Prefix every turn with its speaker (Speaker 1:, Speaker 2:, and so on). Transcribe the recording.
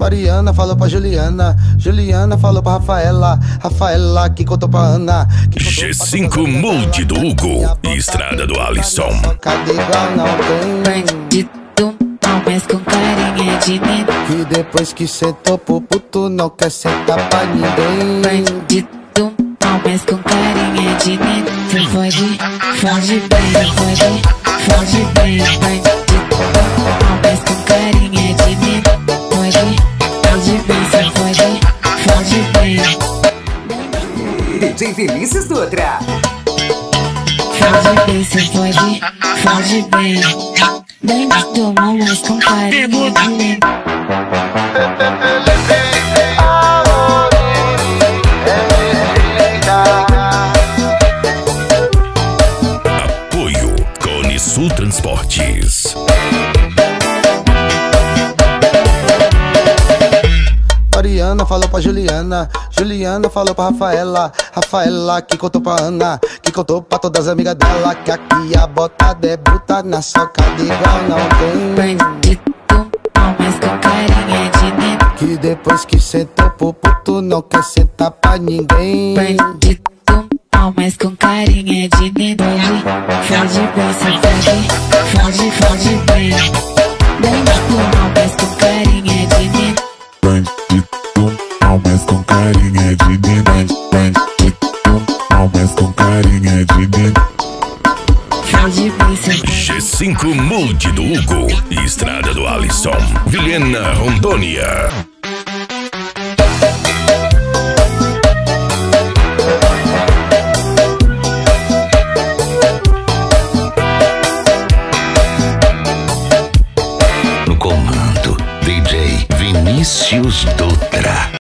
Speaker 1: Mariana falou pra Juliana, Juliana falou pra Rafaela, Rafaela que contou pra Ana.
Speaker 2: G5 Mood do Hugo e Estrada do Alisson.
Speaker 1: Cadê igual não tem?
Speaker 3: Bandido, não, mas com carinha de menino.
Speaker 1: Que depois que sentou pro puto não quer sentar pra ninguém.
Speaker 3: Bandido, não, mas com carinha de menino. Cê foge, foge bem, foge bem. Bandido, não, mas com carinha de menino. Foge bem, cê foge bem.
Speaker 4: DJ Vinícius Dutra.
Speaker 3: Foge bem, cê foge bem. Bandido, não, mas com carinha de menino.
Speaker 2: Apoio Cone Sul Transportes.
Speaker 1: Mariana falou pra Juliana, Juliana falou pra Rafaela, Rafaela que contou pra Ana, que contou pra todas as amigas dela, que aqui a botada é bruta, na socada igual não tem.
Speaker 3: Bandido, não, mas com carinha de menino.
Speaker 1: Que depois que sentou pro puto não quer sentar pra ninguém.
Speaker 3: Bandido, não, mas com carinha de menino. Foge bem, cê foge bem. Bandido, não, mas com carinha de menino.
Speaker 5: Bandido, não, mas com carinha de menino. Bandido, não, mas com carinha de menino.
Speaker 3: Foge bem, cê
Speaker 2: G5 Mood do Hugo e Estrada do Alisson. Vilhena, Rondônia.
Speaker 6: No comando, DJ Vinícius Dutra.